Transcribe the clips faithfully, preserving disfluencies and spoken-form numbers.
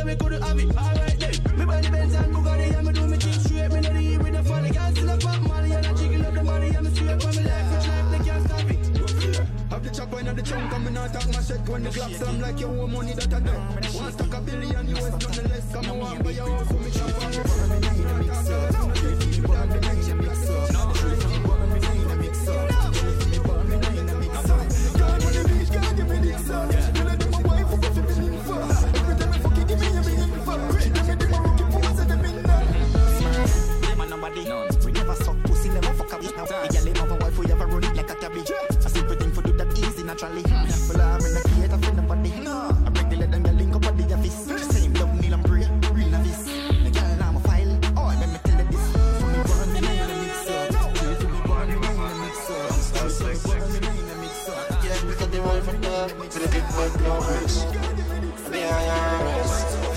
say we couldn't have it. Alright then, me buy the Benz and Bugatti, and me do me thing straight. Me no leave with the funny. Can't still a pop Molly and I jiggle up the body, and me straight for me life. Which life they can't stop it. Have the chopper in the trunk, and me not talk my shit. When the Glock slam like your own money that I do. Want stack a billion U S nonetheless. Come on, walk by your house for me chop on the bottom in the mix up. The bottom in the mix up. The bottom in the mix up. The bottom in the mix up. God, when the beach, God, give me the sun. When I do my wife, I'm going to be in for. Every time I fucking give me, I'm in for. Give me the Moroccan pose and the midnight. Them a nobody. We never suck pussy, never fuck a bitch now. The girl have a wife, we ever run it like a cabbage. A simple thing for do that easy naturally. Well, I'm in the theater for nobody. I break the lead and girl link up at the office. Same love, Neil and Bray, real novice. The girl I'm a file. Oh, let me tell you this. For me born me in the mix up. For me born me in the mix up. For me born me in the mix up. Yeah, we got the one from the to the big boy blowers. The I R S.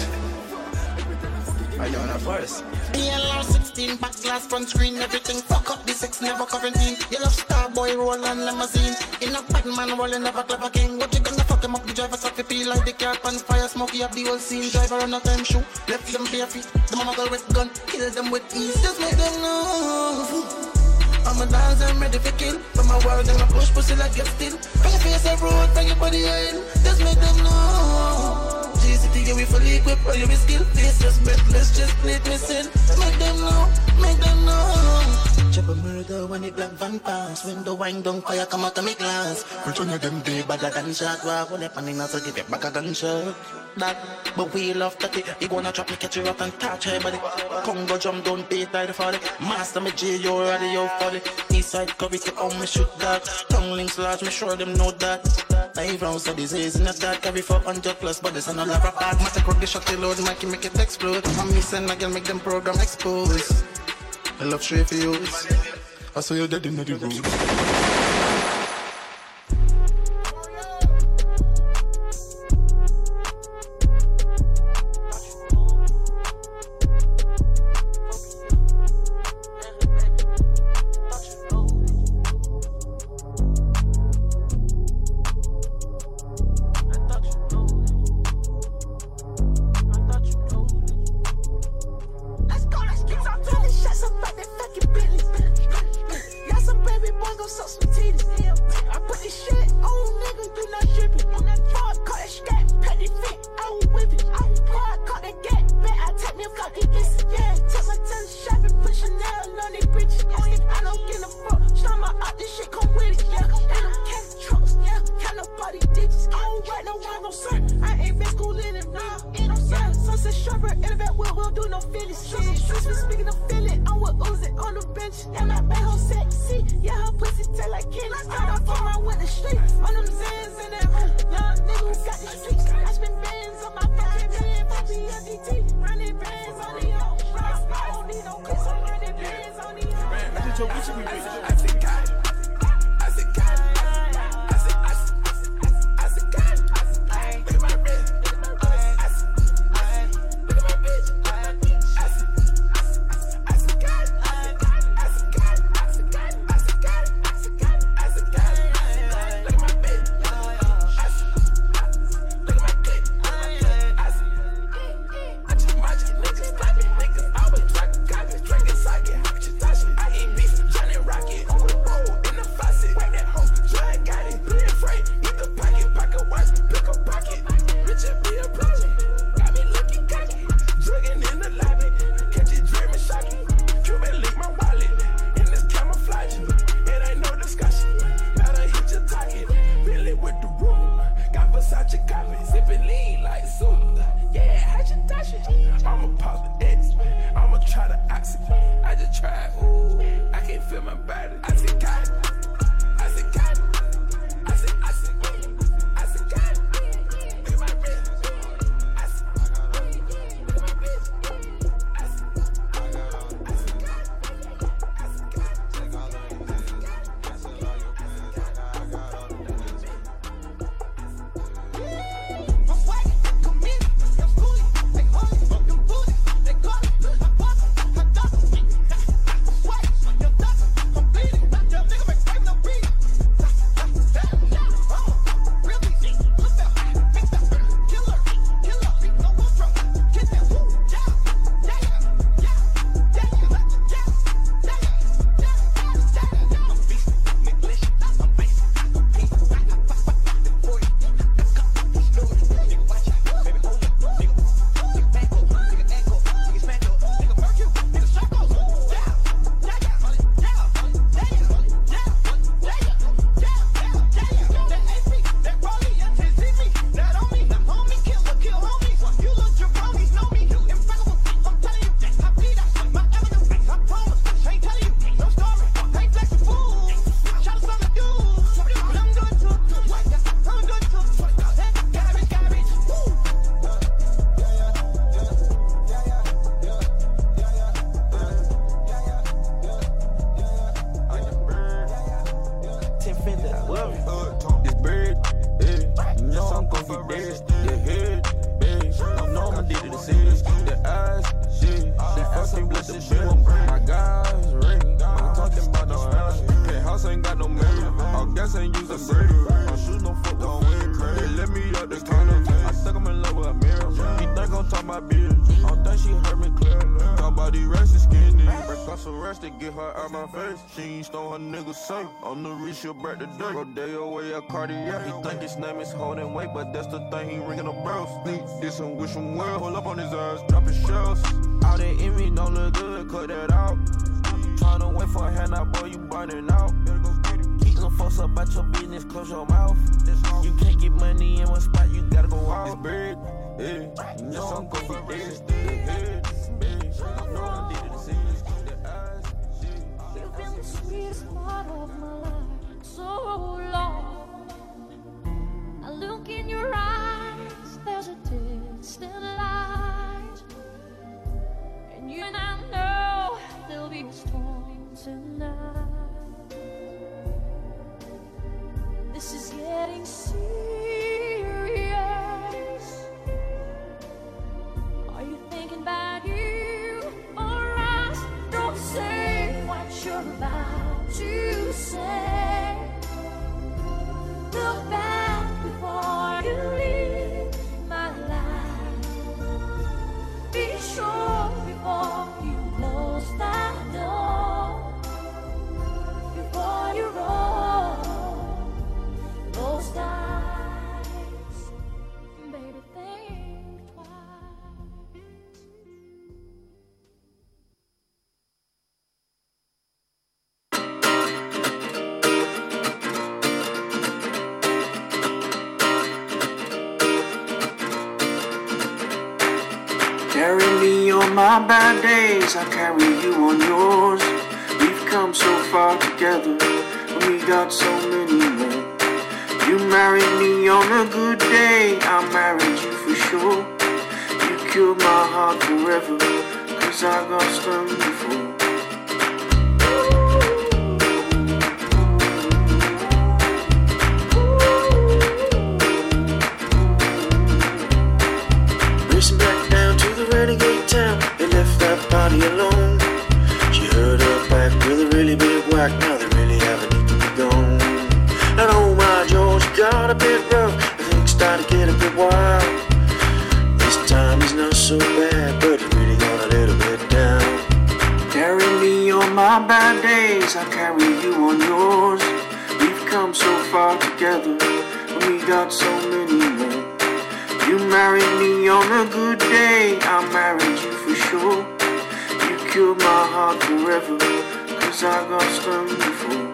Are you on a first? B L R sixteen, back glass, front screen, everything. Fuck up the sex, never quarantine. You love Starboy, roll and limousine. In a Batman, rolling, never clever king. What you gonna fuck him up? The driver suck the peel like the car pan fire, smoky up the whole scene. Driver on a time shoe, left them bare feet. The mama girl with gun, kill them with ease. Just make them know. I'm a dance, I'm ready for kill. From my world, I'm a push pussy like get still. Bring your face a road, bring your body in. Just make them know. G C T, yeah, we fully equipped, all you be skill. This just breathless, just play me sin. Make them know, make them know. Chop a murder when it black van pass. When the wine down fire come out of me glass. Which one of them day better than shot? Walk on the panning as I give it back a gunshot. That, but we love that it. You gonna trap me, catch you up and touch her body. Congo jump down, beat like the folly. Master me G, you already your folly. Eastside cover to how me shoot that. Tongue links large, me sure them know that. Nine rounds of disease in a dark, carry four hundred plus, but there's another rap bag. Master crook the shot, load, make it make it explode. I'm missing, I can make them program expose. I love straight for you. I saw you dead in the room. gas ain't use a break. I'm shooting no fuck, don't win. They let me up the corner. I think I'm in love with a mirror. He think I'm talking about business. I don't think she heard me clear. Talk about these rest is skinny. Break off some rest to get her out my face. She ain't stole her niggas safe. On the reach, she'll break the dirt. Rodeo away a Cartier. He think his name is holding weight, but that's the thing, he ringing a bell. Sneak this and wish him well. Pull up on his ass, dropping shells. All that envy don't look good, cut that out. Tryna wait for a hand out, boy, you burning out. Keep some fuss about your business, close your mouth. You can't get money in one spot, you gotta go out. It's big, yeah. You know I'm gon' be dead. The head, big. I know I did the scenes, the eyes, shit. You've been the sweetest part of my life so long. I look in your eyes, there's a distant light. And you and I know there'll be a storm tonight. This is getting serious. Are you thinking about you or us? Don't say what you're about to say. Look back before you leave my life. Be sure before you close that door. Before you roll those dice, baby, think twice. Carry me on my bad days, I carry you on yours. We've come so far together, and we got so many more. You married me on a good day, I married you for sure. You killed my heart forever, cause I got stung before. Racing back down to the renegade town, they left that party alone. She heard her back with a really big whack, now they really have a need to be gone. And oh my George, you got a bit rough, and things started to get a bit wild. This time is not so bad, but it's really gone a little bit down. Carry me on my bad days, I carry you on yours. We've come so far together, and we got so many more. You married me on a good day, I married you for sure. You killed my heart forever, cause I got stung before.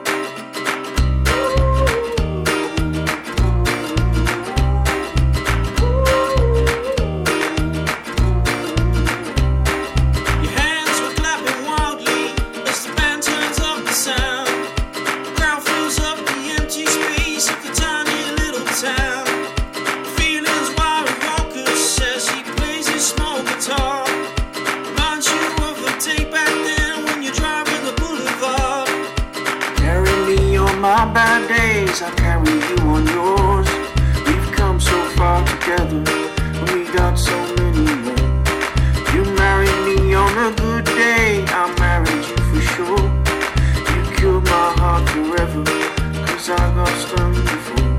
My bad days, I carry you on yours. We've come so far together, and we got so many more. You married me on a good day, I married you for sure. You killed my heart forever, cause I got stung before.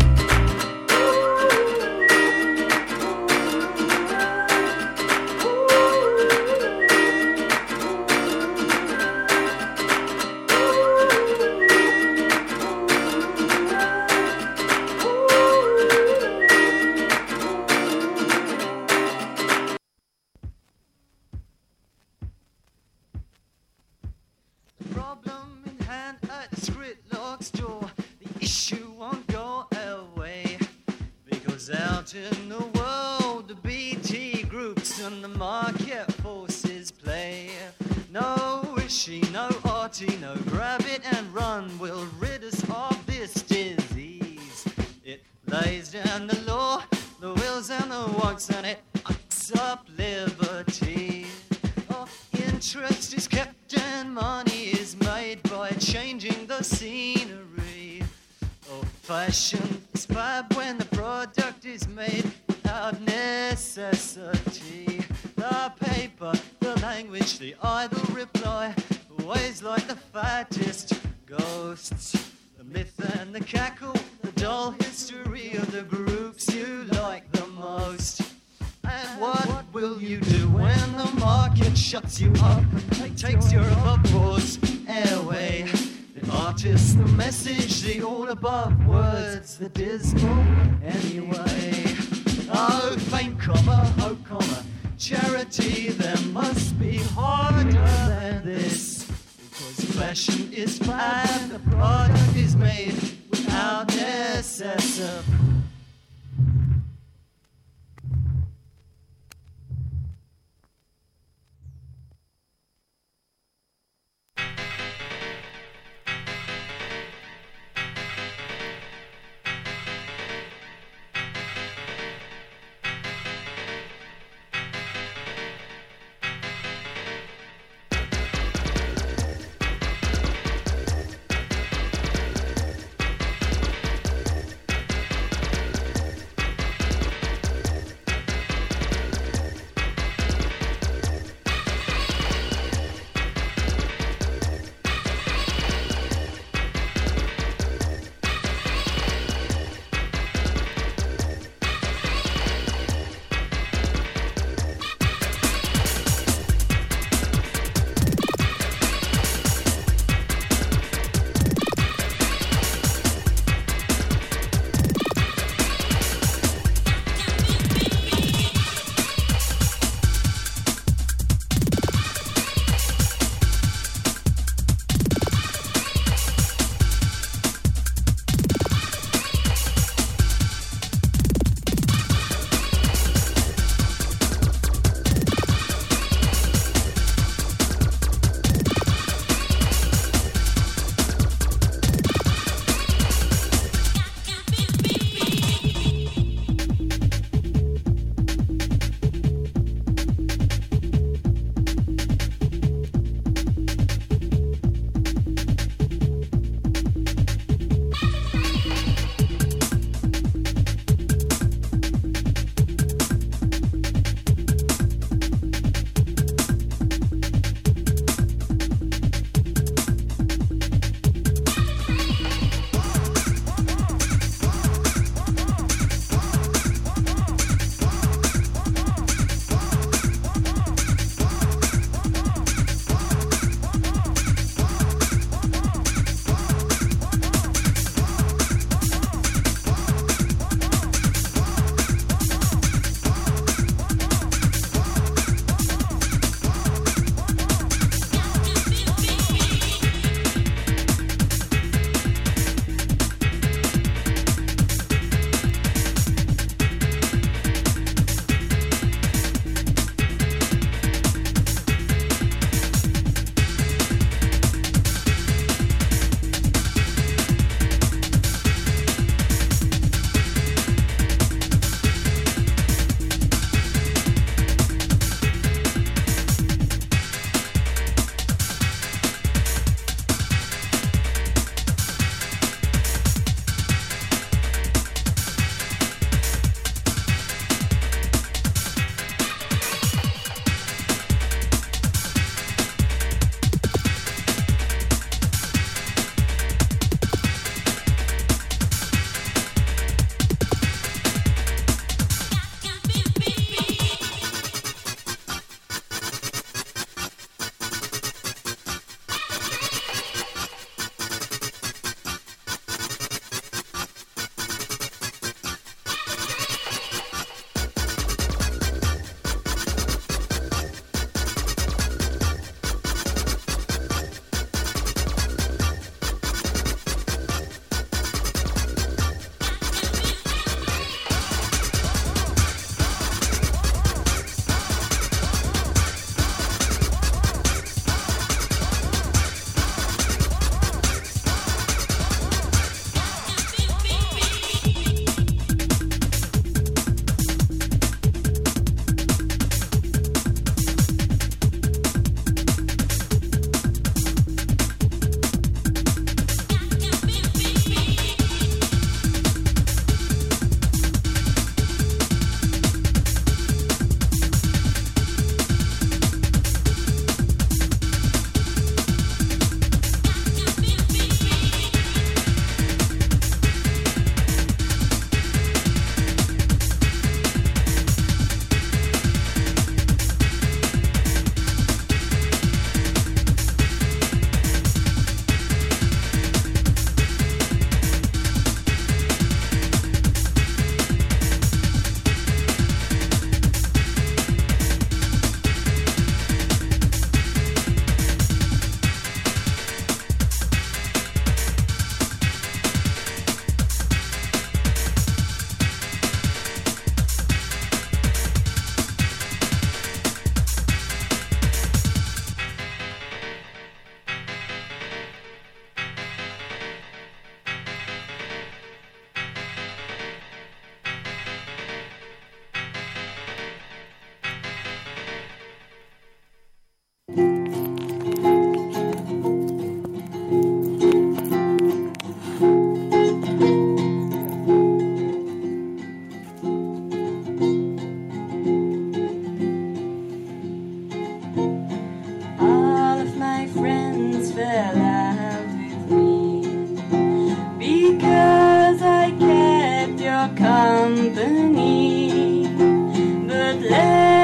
In the world, the B T groups and the market forces play. No wishy, no arty, no grab it and run will rid us of this disease. It lays down the law, the wills and the wants, and it ups up liberty. Oh, interest is kept and money is made by changing the scenery. Oh, fashion is fab when the product is made without necessity. The paper, the language, the idle reply, always like the fattest ghosts. The The myth and the cackle, the dull history of the groups you like the most. And what will you do when the market shuts you up and takes your above-boards airway? The artist, the message, the all above words, the dismal anyway. Oh, fame, comma, hope, comma, charity, there must be harder than this. Because fashion is fine, the product is made without necessity.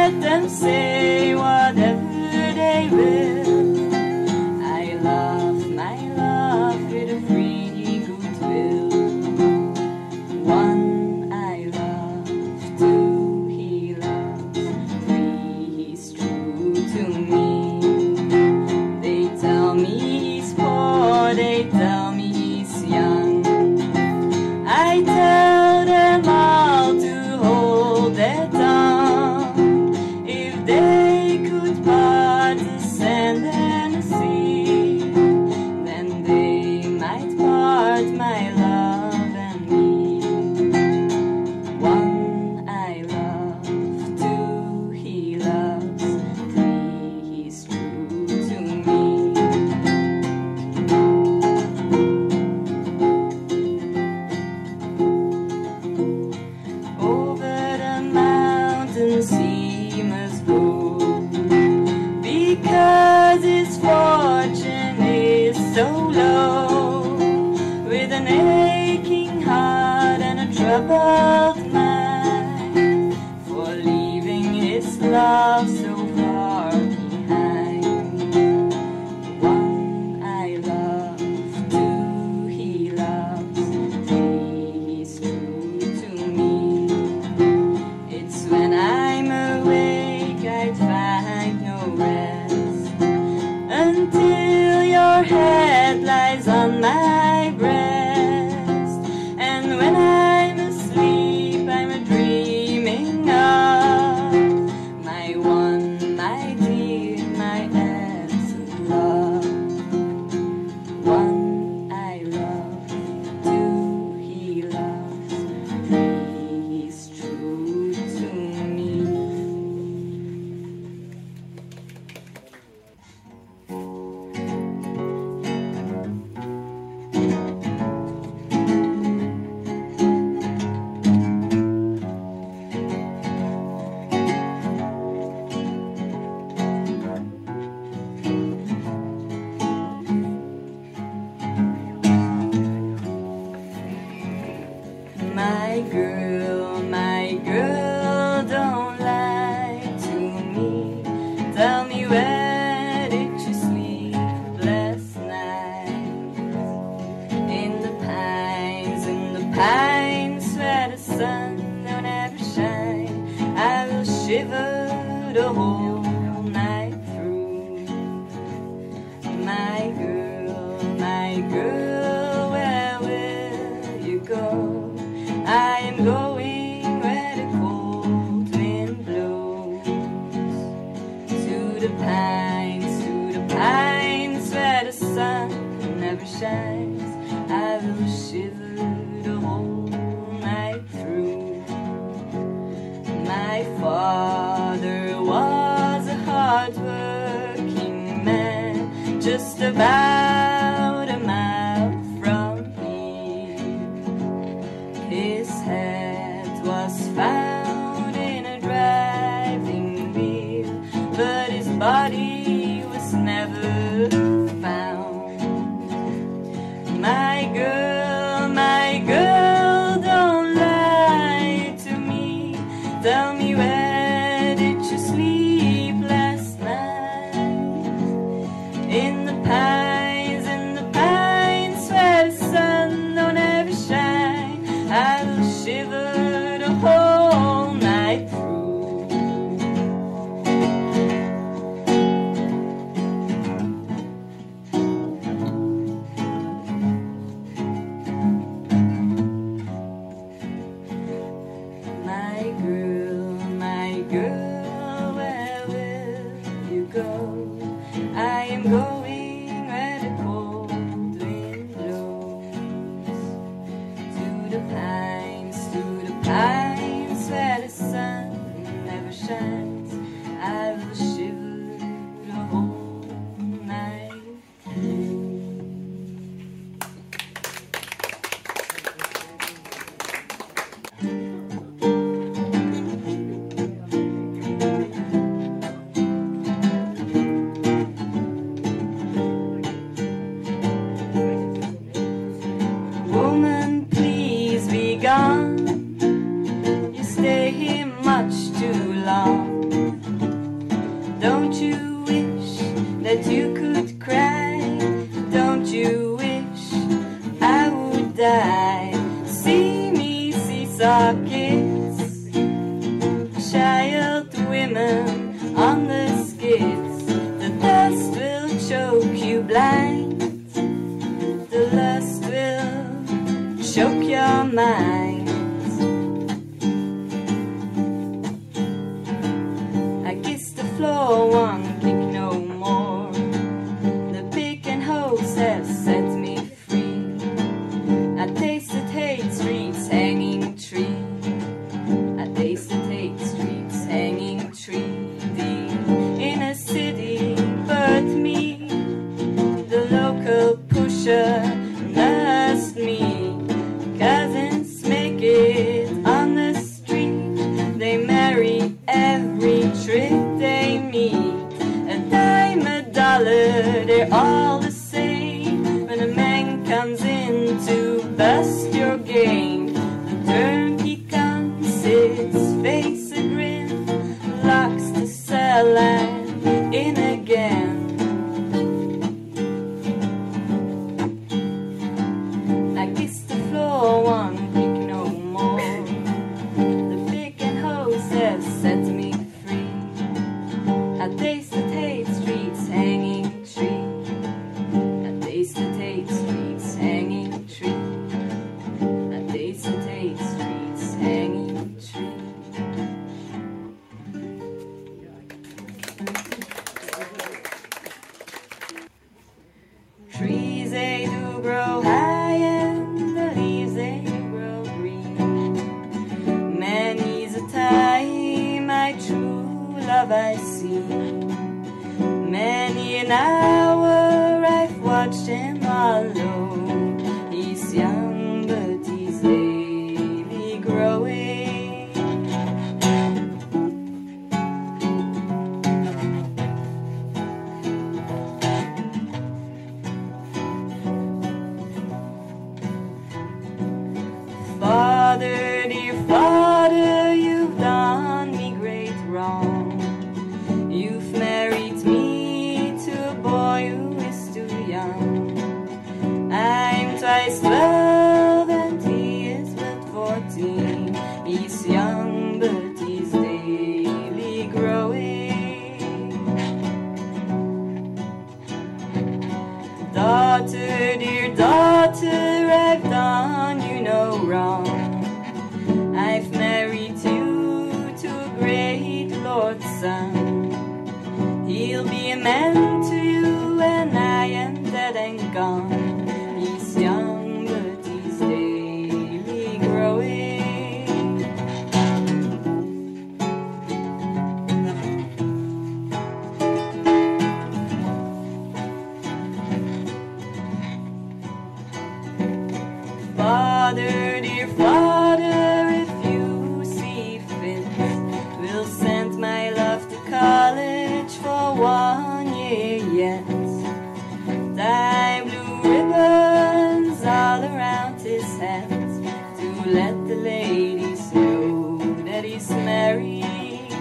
let them say whatever they will. I love my love with a free goodwill. One I love, two he loves, three he's true to me. They tell me he's poor, they tell me he's young. I tell them all to hold their tongue. If they could part the sand and the sea, then they might part my love and me. One I love, two he loves, three he's true to me. Over the mountains he must go, because his fortune is so low. With an aching heart and a troubled mind, for leaving his love so far behind. One I love, two he loves, three he's true to me. It's when I'm awake I find no rest, until your head lies on my breast. And when I'm asleep I'm dreaming of my one, my dear, my absent love. One I love, two he loves, three he's true to me. My girl, my girl, don't lie to me. Tell me, where did you sleep last night? In the pines, in the pines where the sun don't ever shine. I will shiver the whole night through. My girl, my girl, where will you go? I am going where the cold wind blows. To the pines, to the pines where the sun never shines. I will shiver the whole night through. My father was a hard-working man, just about a mile from here. His head was found in a driving wheel, but his body was never found. My girl, my girl, don't lie to me. Tell me, where did you sleep last night? In the pines, in the pines where the sun don't ever shine. I will shiver the whole night through. My girl, my girl, where Don't you wish that you could cry? Don't you wish I would die? See me seesaw kids, child women on the skids. The dust will choke you blind, the lust will choke your mind. I kiss the floor, one kick no more. The pick and hose have set me free. I tasted hate streets hanging tree. I tasted hate streets hanging tree. Deep in a city but me, the local pusher nursed me. Cousins make it on the street. They marry every trick they meet. A dime, a dollar, they're all the same. When a man comes in to bust your game, the turnkey comes, his face a grin, locks the cell and in again. I kiss the floor, one kick no more. The pick and hose have set me free. I tasted hate streets hanging tree. I tasted hate streets hanging tree. I tasted hate streets hanging tree. Trees they do grow high and the leaves they do grow green. Many's a time my true love I see. Many an hour I've watched him alone. He's young but he's daily growing. Father, dear father, you've done me great wrong. You've married me to a boy who is too young. I'm twice twelve and he is but fourteen. He's young but he's daily growing. Daughter, dear daughter, I've done you no wrong. I've married you to a great Lord's son. He'll be a man to you and I am dead and gone. He's young but he's daily growing. Father, dear father, if you see fit, we'll send my love to college for one year yet. Tie blue ribbons all around his hat to let the ladies know that he's married.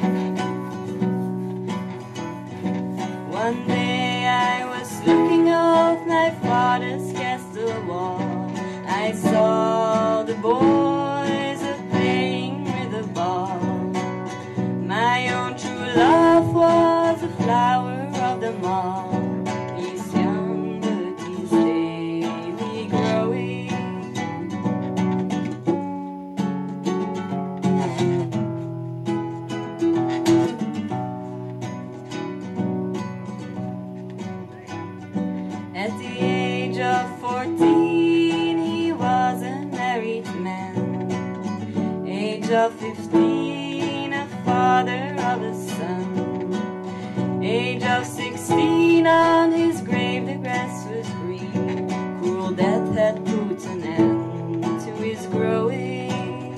One day I was looking off my father's castle wall. I saw the boys a playing with a ball. My own true love was a flower of them all. He's young but he's daily growing. At the age of fourteen, he was a married man. Age of fifteen, a father of a son. Age of sixteen, on his grave the grass was green. Cruel death had put an end to his growing.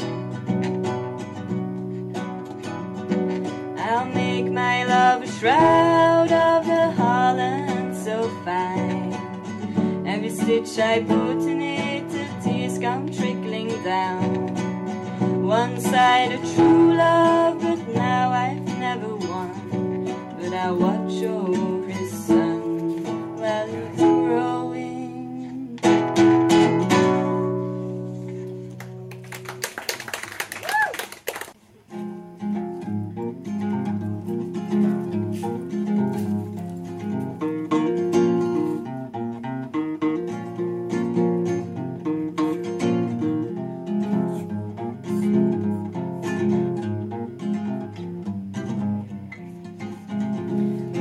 I'll make my love a shroud of the Holland so fine. Every stitch I put in it, the tears come trickling down. Once I had a true love, but now I've never won.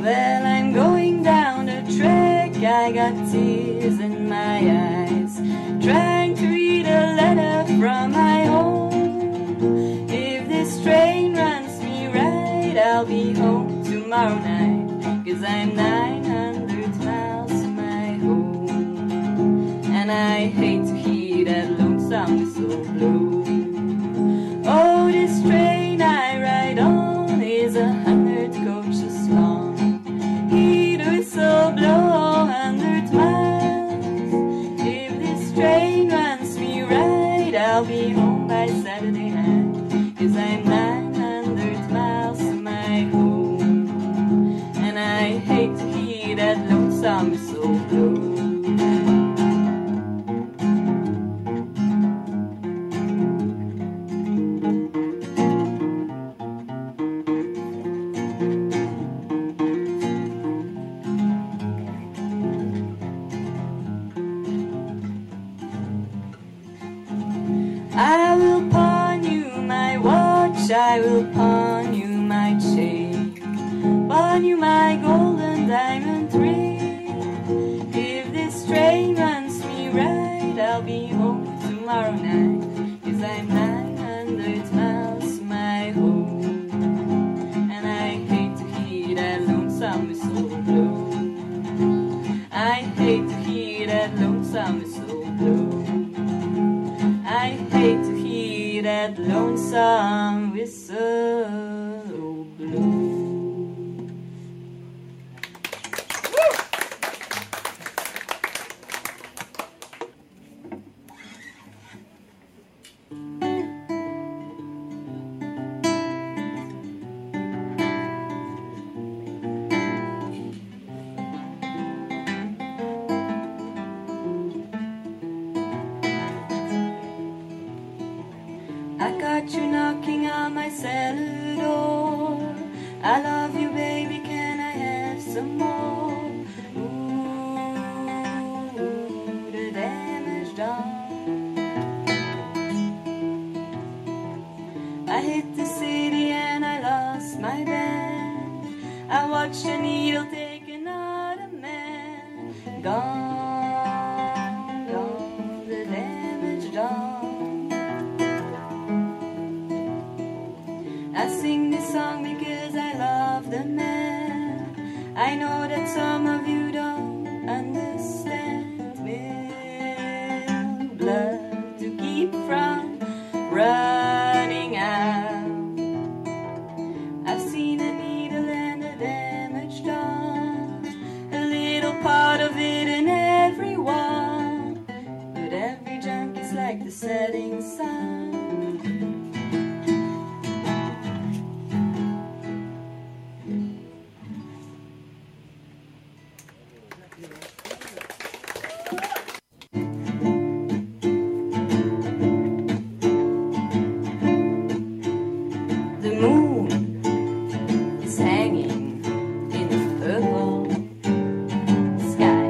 Well, I'm going down the track, I got tears in my eyes, trying to read a letter from my home. If this train runs me right, I'll be home tomorrow night, 'cause I'm nine hundred miles from my home. And I hate to hear that lonesome whistle blow. Oh, this train I ride on is a hundred coaches long. Hear the whistle blow a hundred miles. If this train runs me right, I'll be home by Saturday night, 'cause I'm nine hundred miles from my home. And I hate to hear that lonesome whistle blow. I will pawn you my watch, I will pawn you my chain, pawn you my golden diamond ring. If this train runs me right, I'll be home tomorrow night, 'cause I'm nine hundred miles from my home. And I hate to hear that lonesome whistle blow. I hate to hear that lonesome whistle blow. I hate to hear that lonesome whistle blow. I got you knocking on my cellar door. I love you, baby, can I have some more? Ooh, the damage done. I hit the city and I lost my band. I watched the needle take another man. Gone, gone, the damage done. I sing this song because I love the man. I know that some of you don't understand. Milk blood to keep from running out. I've seen a needle and the damage done. A little part of it in everyone, but every junk is like the setting sun. The moon is hanging in the purple sky.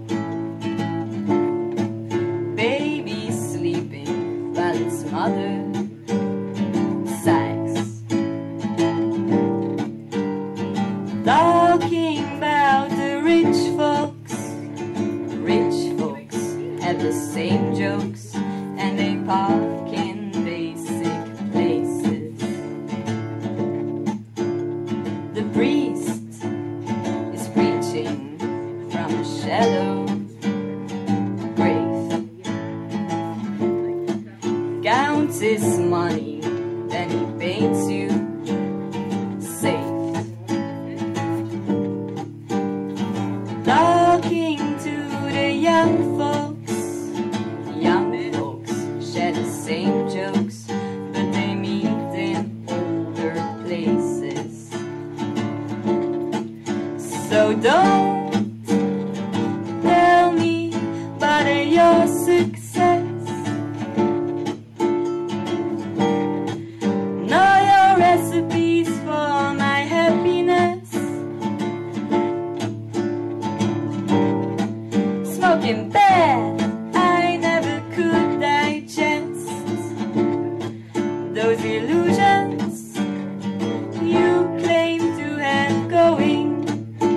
Baby's sleeping while its mother sighs. Talking about the rich folks. Rich folks have the same jokes, and they park in basic places. The priest is preaching from a shallow grave. Counts his money, then he paints you safe. Talking to the young folks, young folks share the same jokes, but they meet in older places. So don't tell me about your success. Know your recipes for my happiness. Smoking bad, I never could digest those illusions you claim to have going.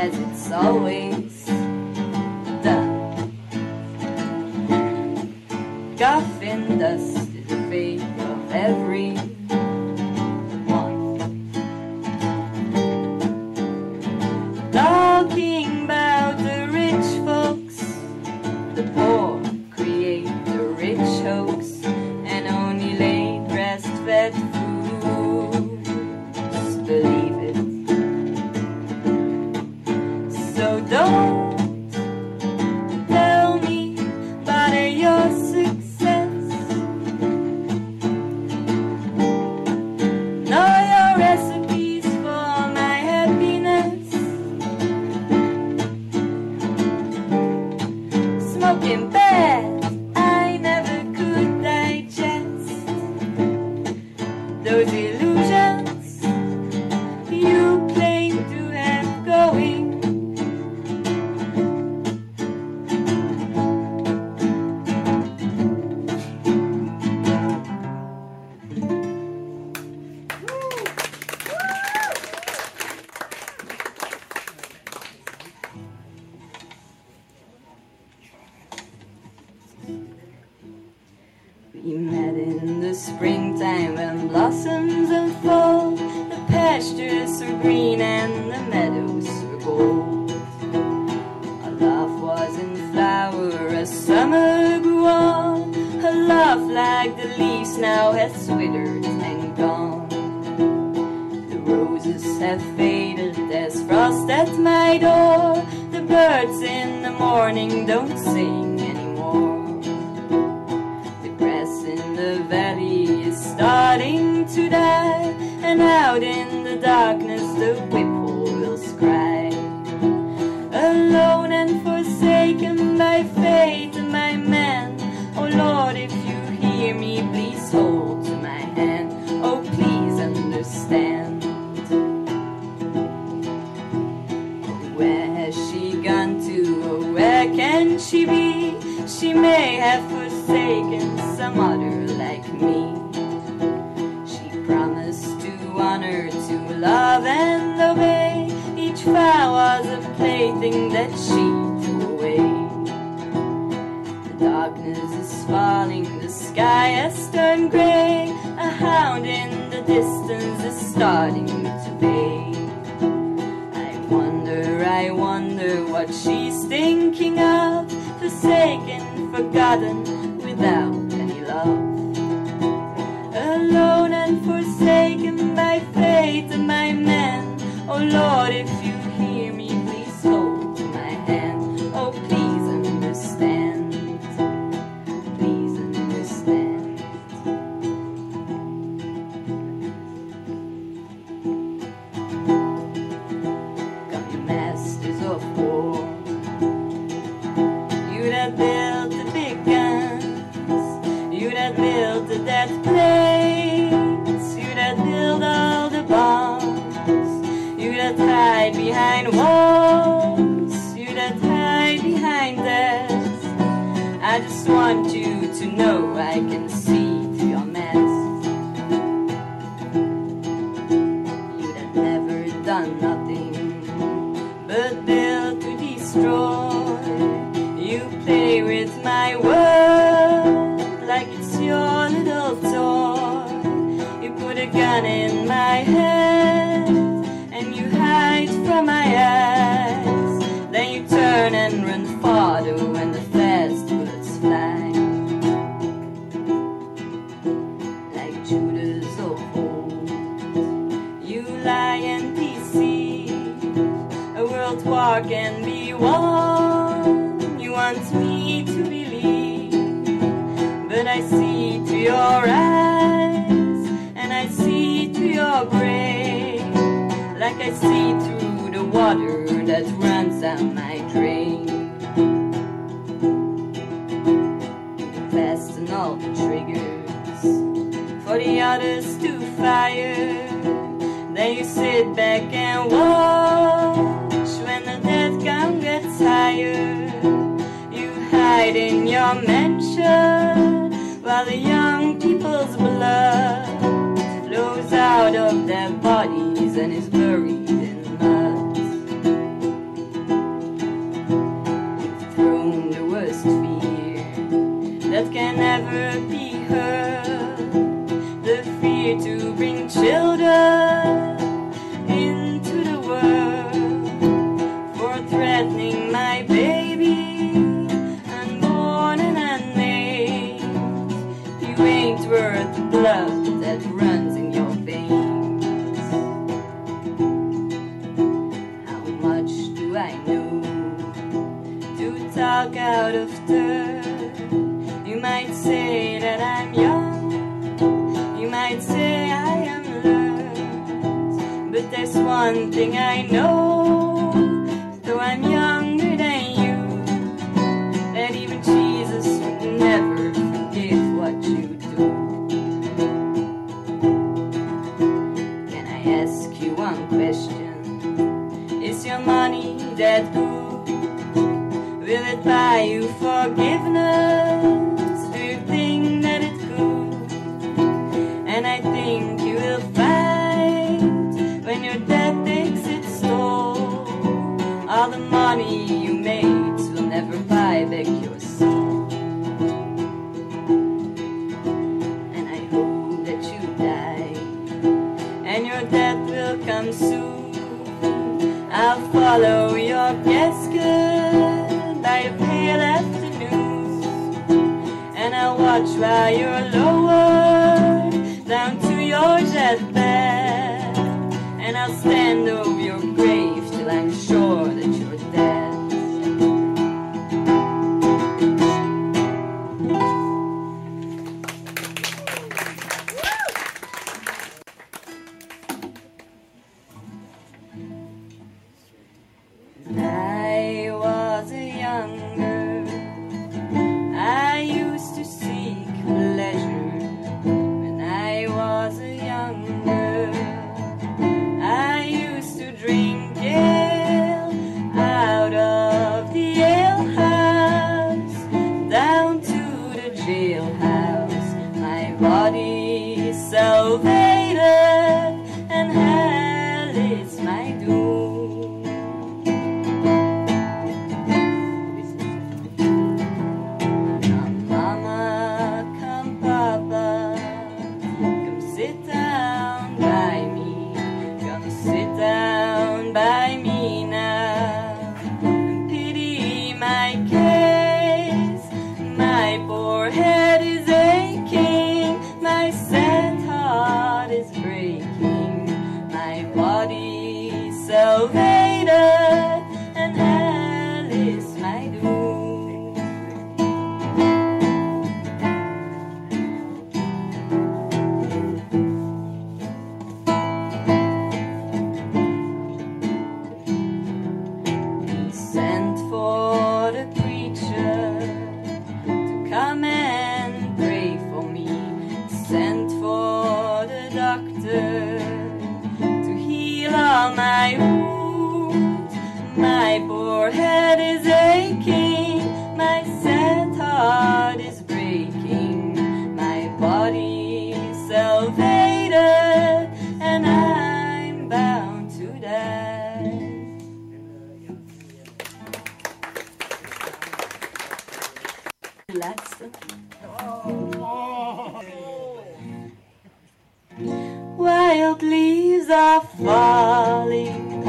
as it's always done. Coffin dust is the fate of every one. Talking about the rich folks, the poor create the rich hoax, and only late breastfed fools believe it. So don't tell me about your success, nor your recipes for my happiness. Smoking bad, I never could digest those illusions you claim to have going. We met in the springtime when blossoms unfold. The pastures are green and the meadows are gold. Our love was in flower as summer grew on. Her love, like the leaves, now has withered and gone. The roses have faded as frost at my door. The birds in the morning don't sing anymore. The valley is starting to die, and out in the darkness the whippoorwills cry. Alone and forsaken by fate and my man, oh Lord, if you hear me, please hold to my hand. Oh, please understand. Oh, where has she gone to? Oh, where can she be? She may have forsaken some other like me. She promised to honor, to love and obey. Each vow was a plaything that she threw away. The darkness is falling, the sky has turned gray. A hound in the distance is starting to bay. I wonder, I wonder what she's thinking of. Forsaken, forgotten, without any love. Alone and forsaken by fate and my men. Oh Lord, if you hear me, please hold to my hand. Oh, please understand. Please understand. Come, you masters of war, you that built the big guns, you that built the death planes, you that build all the bombs, you that hide behind walls, you that hide behind death. I just want you to know I can see through your mask. You that never done nothing but built to destroy. You play with my world like it's your little toy. You put a gun in my head and you hide from my eyes. Then you turn and run farther when the fast bullets fly. Like Judas of old, you lie and deceive. A world war can be won. You want me to believe, but I see to your eyes, and I see to your brain, like I see through the water that runs down my drain. You fasten all the triggers for the others to fire. Then you sit back and watch when the death count gets higher. Hide in your mansion while the young people's blood flows out of their bodies and is buried in mud. walk out of dirt. You might say that I'm young, you might say I am learned, but there's one thing I know, though I'm younger than you, that even Jesus would never forgive what you do. Can I ask you one question? Is your money that good? Will it buy you forgiveness? Do you think that it could? And I think you will find when your debt takes its toll, all the money you made will never buy back your soul. And I hope that you die and your death will come soon. I'll follow your casket by a pale afternoon, and I'll watch while you're lowered down to your jet bed, and I'll stand over your grave till I'm sure that you're dead. I was a young girl, I used to seek pleasure. When I was a young girl, I used to drink ale out of the alehouse, down to the jailhouse. My body salvated, and hell is my doom. By me now, and pity my case. My poor head is aching, my sad heart is breaking, my body salvated, and hell is my doom. Sent for the preacher to come and pray for me, sent for the doctor to heal all my wounds. My poor head is aching, my sad heart is breaking, my body salvated, and I'm bound to die. Laatste. Wild leaves are falling,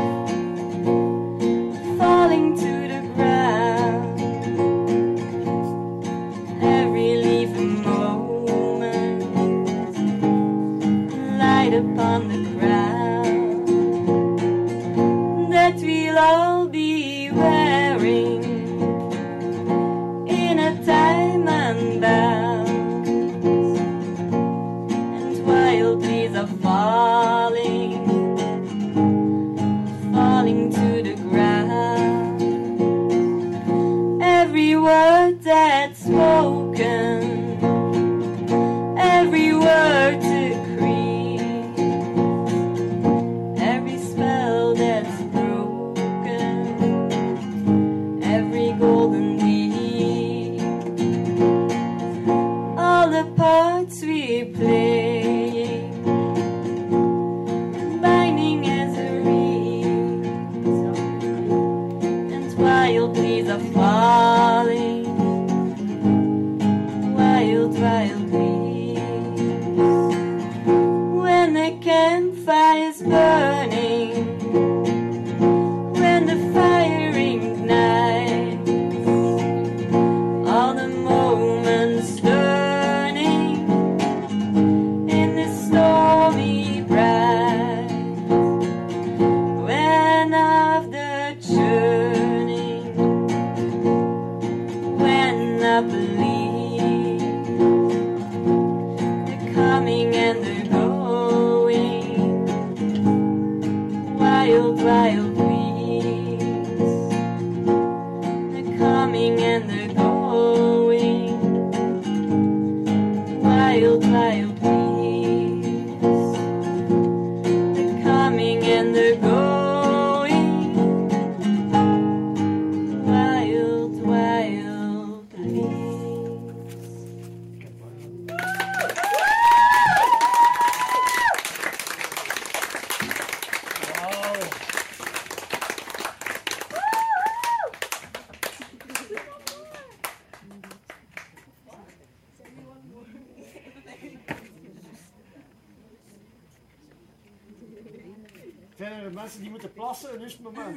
falling to the ground. Every leaf a moment, light upon the ground, that we'll all be wearing in a time unbound. And wild leaves are falling, falling to the ground. Every word that's spoken, every word decreed, every spell that's broken, every golden deed, all the parts we play, binding as a reed, and wild leaves are falling, wild, wild leaves. When the campfire's burning, when the fire ignites, all the moments turning in the stormy bright. When of the churning kennen de mensen die moeten plassen, nu is het moment.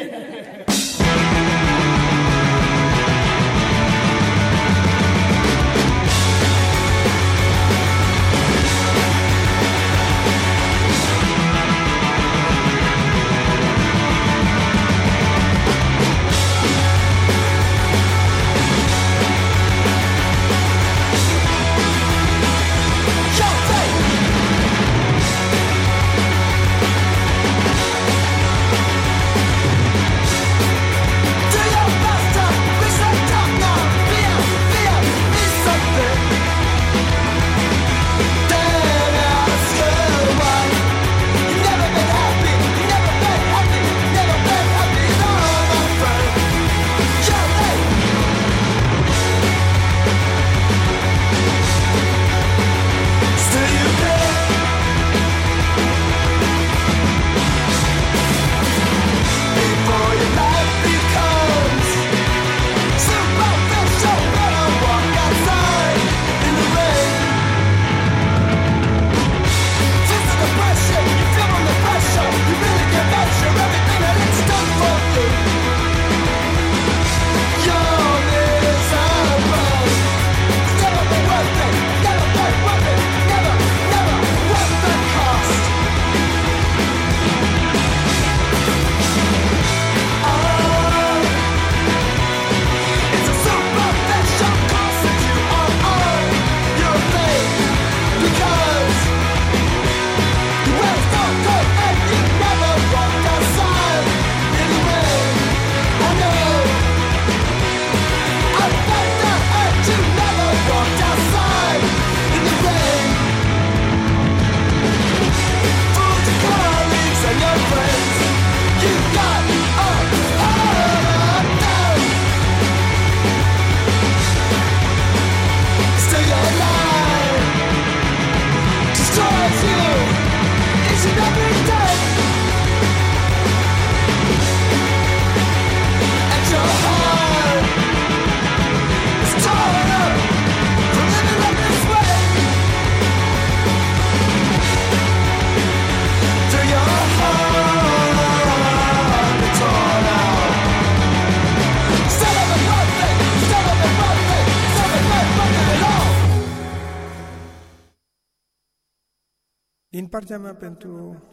Din partea mea pentru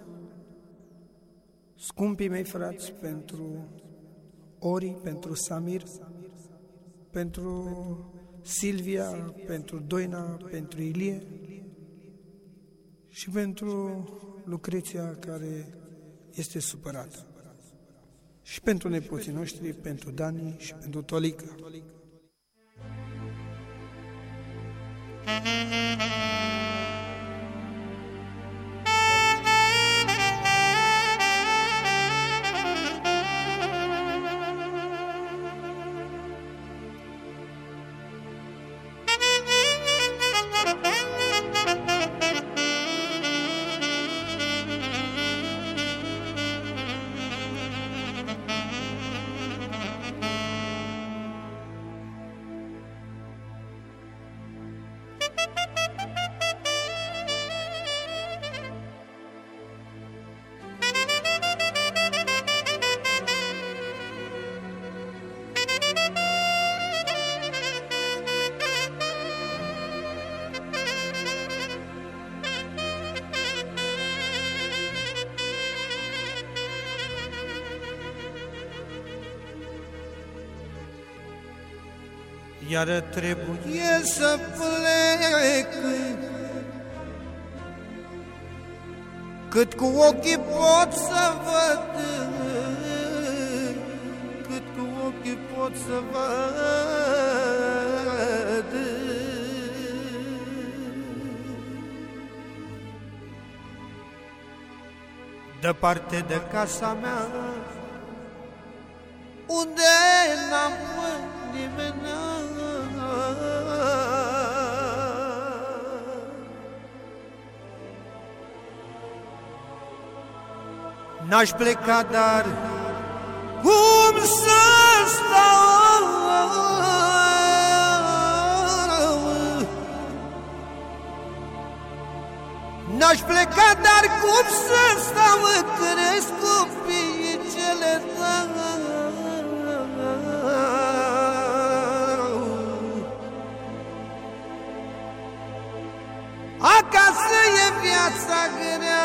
scumpii mei frați, pentru Ori, pentru Samir, pentru Silvia, pentru Doina, pentru Ilie și pentru Lucreția care este supărată. Și pentru nepoții noștri, pentru Dani și pentru Tolica. Iar trebuie să plec, cât cu ochii pot să văd, cât cu ochii pot să văd. Departe de casa mea, unde n-am nimeni, n-aș pleca, dar cum să stau? N-aș pleca, dar cum să stau în cresc copiii cele tău? Acasă e viața grea,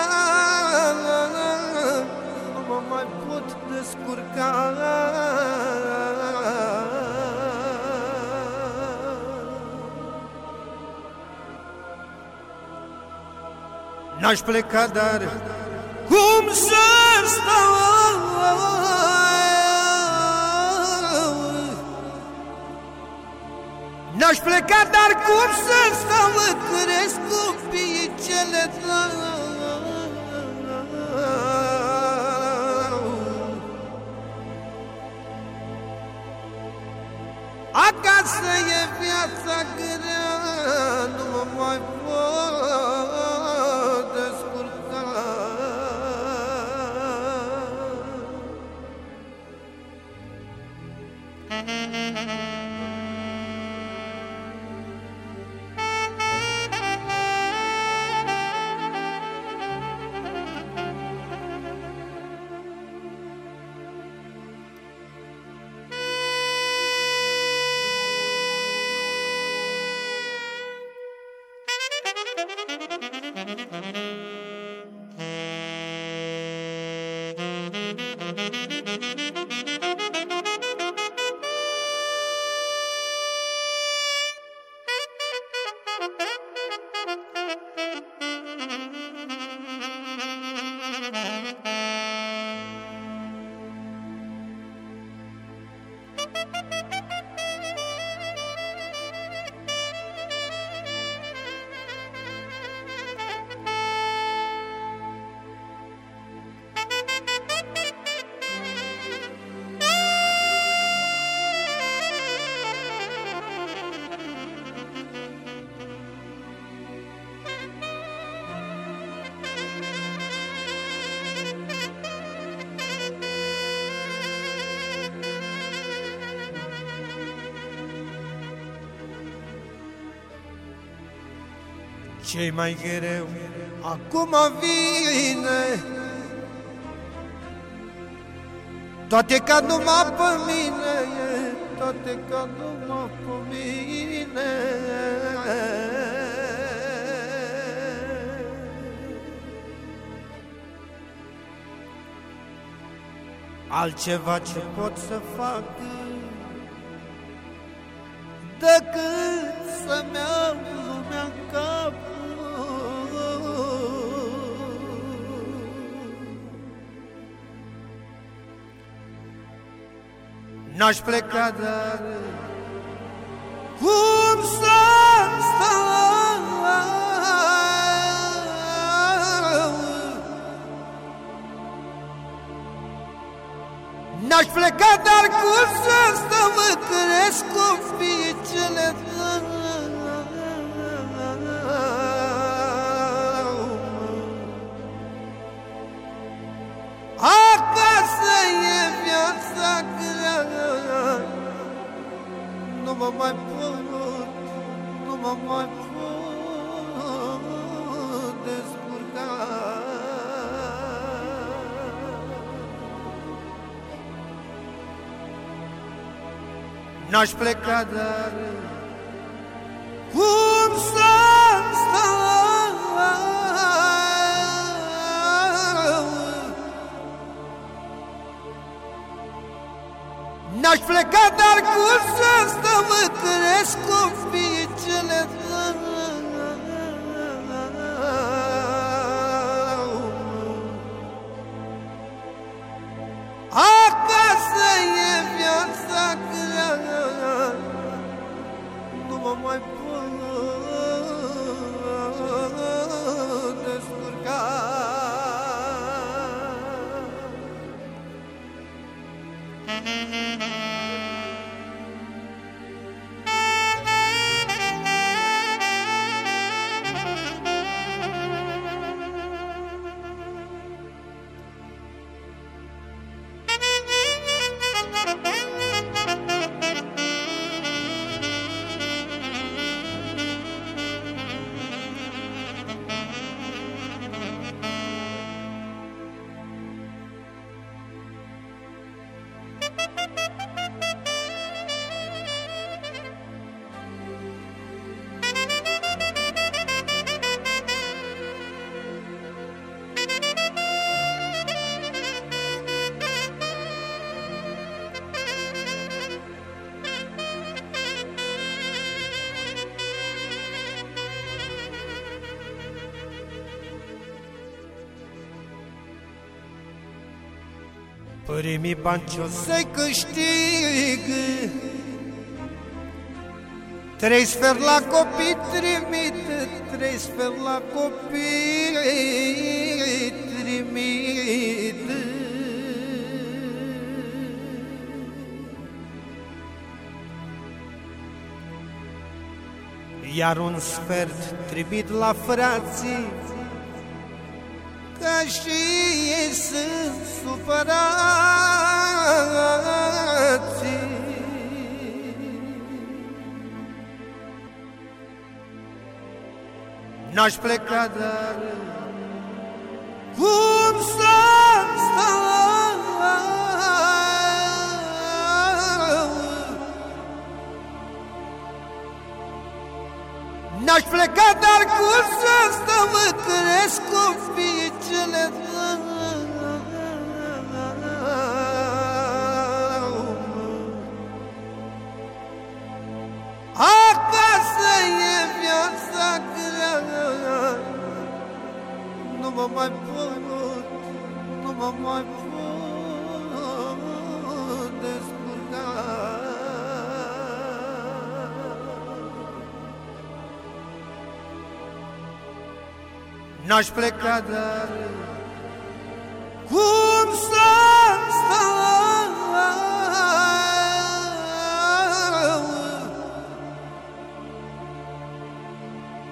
nu mă mai pot descurca. N-aș pleca, dar cum să stau? N-aș pleca, dar cum să stau? Mă cresc copiii cele tău. Acasă e viața grea, nu mă mai pot descurca. Ce-i mai greu acum vine, toate ca numai pe mine, toate ca numai pe mine. Altceva ce pot să fac decât să-mi iau lumea în cap. N-aș pleca, dar cum să stau? N-aș pleca, dar cum să stau? Mă cresc copiii cele tău. Acasă e viața grea, nu mă mai pot, nu mă mai pot descurca. N-aș pleca, dar cum să stau? N-aș pleca, dar cum să stau? Mă cresc copiii cele tău. Acasă e viața grea, nu mă mai pot descurca. Primii bani ce-o să-i câștig, trei sferi la copii trimit, trei sferi la copii trimit. Iar un sfert trimit la frații, că și ei sunt supărați. N-aș pleca, dar cum să stau? N-aș pleca, dar cum să stau? Mă cresc copiii cele acasă e viața grea. Nu mă mai pot, nu mă mai pot descurca. N-aș pleca, dar cum să stau?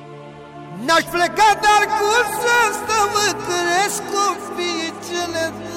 N-aș pleca, dar cum să stau? Mă cresc copiii cele